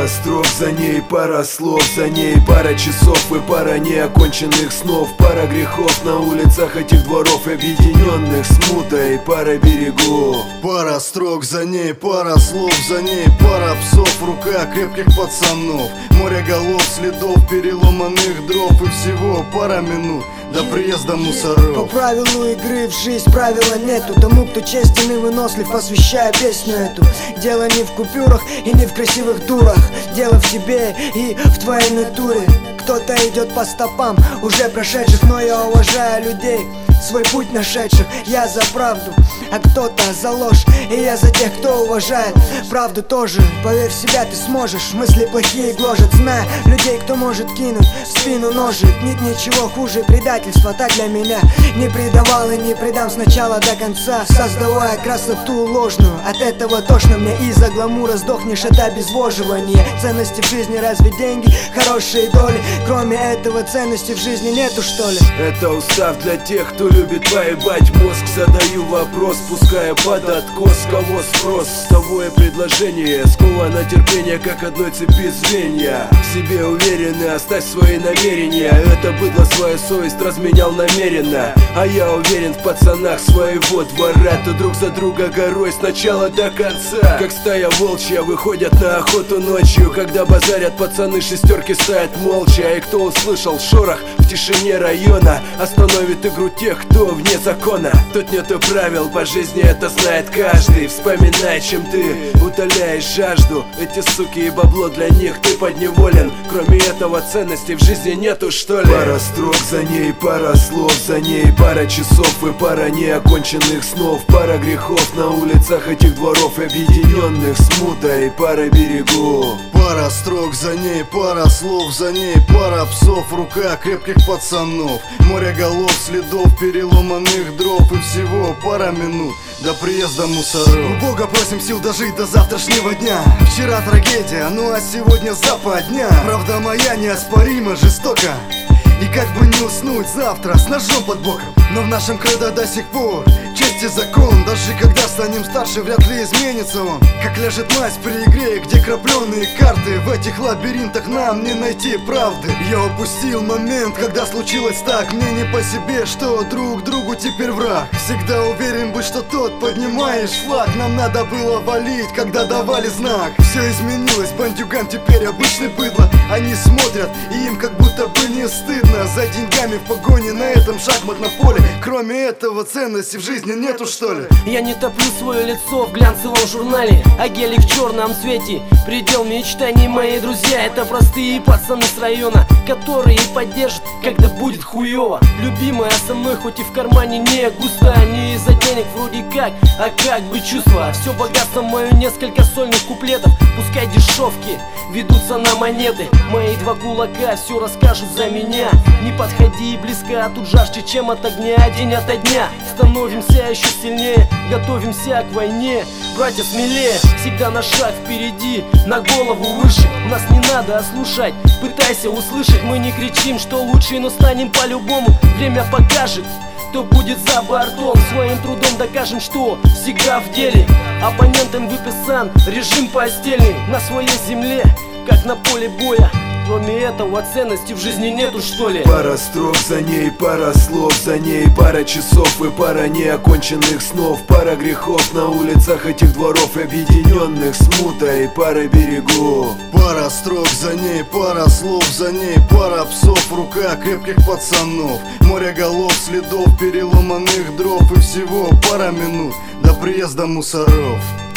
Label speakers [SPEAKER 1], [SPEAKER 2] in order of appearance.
[SPEAKER 1] строк за ней, пара слов за ней, пара часов и пара неоконченных снов, пара грехов на улицах этих дворов, объединенных смутой, пара берегов.
[SPEAKER 2] Пара строк за ней, пара слов за ней, пара псов в руках крепких пацанов, море голов, следов, переломанных дров и всего пара минут до приезда мусоров.
[SPEAKER 3] По правилу игры в жизнь правила нету. Тому, кто честен и вынослив, посвящаю песню эту. Дело не в купюрах и не в красивых дурах, дело в тебе и в твоей натуре. Кто-то идет по стопам уже прошедших, но я уважаю людей, свой путь нашедших. Я за правду, а кто-то за ложь, и я за тех, кто уважает правду тоже. Поверь в себя, ты сможешь, мысли плохие гложат, зная людей, кто может кинуть в спину ножик. Нет ничего хуже предательства, так для меня. Не предавал и не предам с начала до конца, создавая красоту ложную. От этого тошно мне, из-за гламура сдохнешь от обезвоживания. Ценности в жизни разве деньги, хорошие доли? Кроме этого ценностей в жизни нету, что ли?
[SPEAKER 1] Это устав для тех, кто любит поебать мозг. Задаю вопрос, пуская под откос. Кого спрос? С того и предложение сковано терпение, как одной цепи звенья. В себе уверены, оставь свои намерения. Это быдло свою совесть разменял намеренно, а я уверен в пацанах своего двора. То друг за друга горой с начала до конца. Как стая волчья выходят на охоту ночью, когда базарят пацаны, шестерки стоят молча. И кто услышал шорох в тишине района, остановит игру тех, кто вне закона. Тут нету правил, по жизни это знает каждый. Вспоминай, чем ты утоляешь жажду. Эти суки и бабло, для них ты подневолен. Кроме этого ценностей в жизни нету, что ли? Пара строк за ней, пара слов за ней, пара часов и пара неоконченных снов, пара грехов на улицах этих дворов, объединенных смутой, пара берегов.
[SPEAKER 2] Пара строк за ней, пара слов за ней, пара псов в руках крепких пацанов, море голов, следов, переломанных дров и всего пара минут до приезда мусоров. У Бога просим сил дожить до завтрашнего дня. Вчера трагедия, ну а сегодня западня. Правда моя неоспоримо жестока, и как бы не уснуть завтра с ножом под боком. Но в нашем кредо до сих пор честь и закон. Даже когда станем старше, вряд ли изменится он. Как ляжет мазь при игре, где крапленые карты. В этих лабиринтах нам не найти правды. Я упустил момент, когда случилось так. Мне не по себе, что друг другу теперь враг. Всегда уверен быть, что тот поднимаешь флаг. Нам надо было валить, когда давали знак. Все изменилось, бандюган теперь обычный быдло. Они смотрят, и им как будто бы не стыдно. За деньгами в погоне на этом шахматном поле. Кроме этого ценностей в жизни нету, что ли?
[SPEAKER 4] Я не топлю свое лицо в глянцевом журнале, а гелик в черном цвете предел мечтаний. Мои друзья — это простые пацаны с района, которые поддержат, когда будет хуёво. Любимая со мной, хоть и в кармане не густо, не из-за денег вроде как, а как бы чувство. Все богатство мое, несколько сольных куплетов, пускай дешевки ведутся на монеты. Мои два кулака все расскажут за меня. Не подходи близко, а тут жарче, чем от огня. День ото дня становимся еще сильнее, готовимся к войне. Братья, смелее, всегда на шаг впереди, на голову выше. Нас не надо слушать, пытайся услышать. Мы не кричим, что лучше, но станем по-любому. Время покажет, кто будет за бортом. Своим трудом докажем, что всегда в деле. Оппонентам выписан режим постельный на своей земле, как на поле боя. Кроме этого ценностей в жизни нету, что ли?
[SPEAKER 1] Пара строк за ней, пара слов за ней, пара часов и пара неоконченных снов, пара грехов на улицах этих дворов, объединенных смутой, пара берегов.
[SPEAKER 2] Пара строк за ней, пара слов за ней, пара псов в руках крепких пацанов, море голов, следов, переломанных дров и всего пара минут до приезда мусоров.